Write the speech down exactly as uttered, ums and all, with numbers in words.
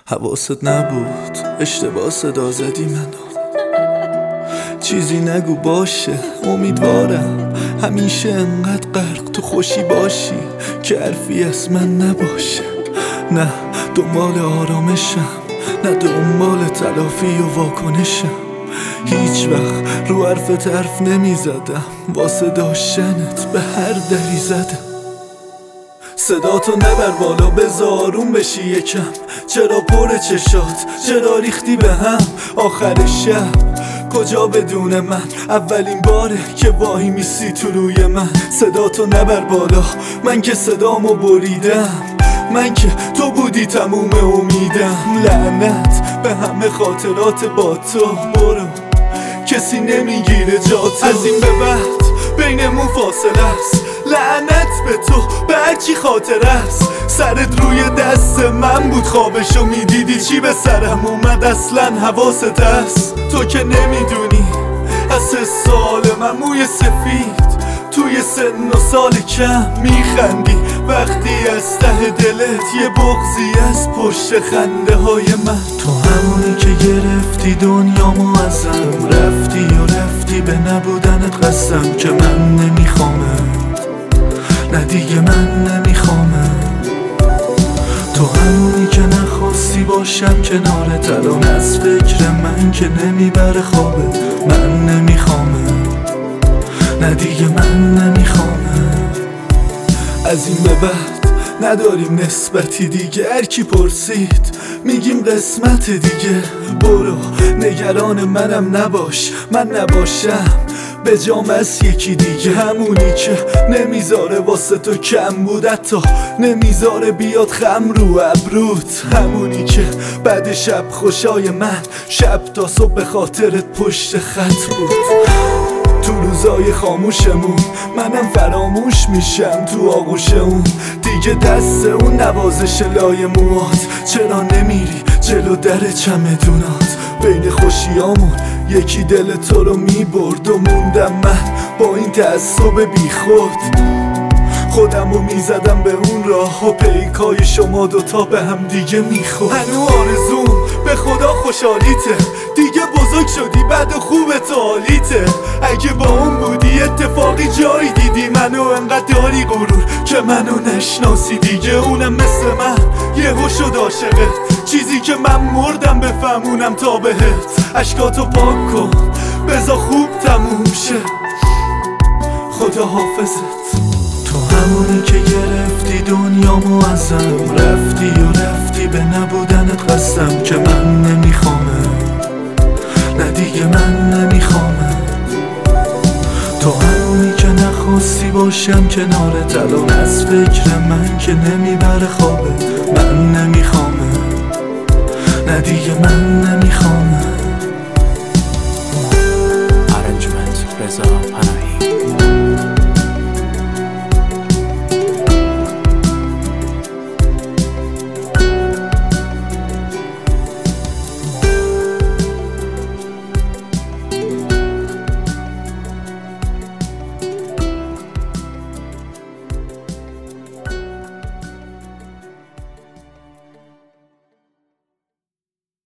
حواست نبود اشتباه صدا زدی منو. چیزی نگو باشه امیدوارم همیشه انقدر غرق تو خوشی باشی که حرفی از من نباشه. نه دنبال آرامشم، نه دنبال تلافی و واکنشم. هیچ وقت رو حرفت حرف نمی زدم، واسه داشتنت به هر دری زدم. صداتو نبر بالا بذارون بشی یکم. چرا پر چشات، چرا ریختی به هم آخر شب؟ کجا بدون من اولین باره که واهی میسی تو روی من. صداتو نبر بالا، من که صدامو بریدم، من که تو بودی تموم امیدم. لعنت به همه خاطرات با تو، برو کسی نمیگیره جاتو. از این به بعد بینمون فاصله است، لعنت به تو به هرچی خاطر است. سرت روی دست من بود، خوابشو میدیدی چی به سرم اومد اصلا حواست هست؟ تو که نمیدونی از سه سال من موی سفید توی سن و سال کم میخندی وقتی از ته دلت یه بغضی از پشت خنده های من. تو همونی که گرفتی دنیامو ازم، رفتی و رفتی به نبودنت قسم که من نمیخوامت، نه دیگه من نمیخوامت. تو همونی که نخواستی باشم کنارت، الان از فکر من که نمیبره خوابت. من نمیخوامت، نه دیگه من نمیخوامت. از این به بعد نداریم نسبتی دیگه، هر کی پرسید میگیم قسمت دیگه. برو نگران منم نباش، من نباشم به جام از یکی دیگه. همونی که نمیذاره واسه تو کم بود، حتی نمیذاره بیاد خم رو ابروت. همونی که بعد شب خوشای من شب تا صبح به خاطرت پشت خط بود. تو روزای خاموشمون منم فراموش میشم تو آغوش اون دیگه، دست اون نوازش لای موات. چرا نمیری جلو در چمدونات؟ بین خوشیامون یکی دل تو رو میبرد و موندم من با این تعصب بی خود. خودمو میزدم به اون راه و پیکای شما دوتا به هم دیگه میخورد. هنو آرزوم به خدا خوشحالیته، دیگه بزرگ شدی بعد خوبه تو حالیته. اگه با اون بودی اتفاقی جایی دیدی منو، انقدر داری غرور که منو نشناسی دیگه. اونم مثل من یهو شد عاشقت، چیزی که من مردم بفهمونم تا بهت. اشکاتو پاک کن بذار خوب تموم شه، خدا حافظت. تو همونی که گرفتی دنیامو ازم، رفتی و رفتی به نبودنت قسم که من نمیخوامت، نه دیگه من نمیخوامت. تو همونی که نخواستی باشم کنارت، الان از فکر من که نمیبره خوابت. من نمیخوامت، نه دیگه من نمیخوامت. Arrangement رضا پناهی.